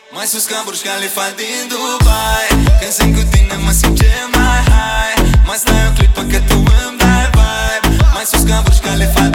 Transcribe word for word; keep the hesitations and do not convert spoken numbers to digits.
Mai sus ca Burj Khalifa din Dubai. Când sunt cu tine mă simt ce mai high. Mai stai o clipă că tu îmi dai vibe. Mai sus ca Burj Khalifa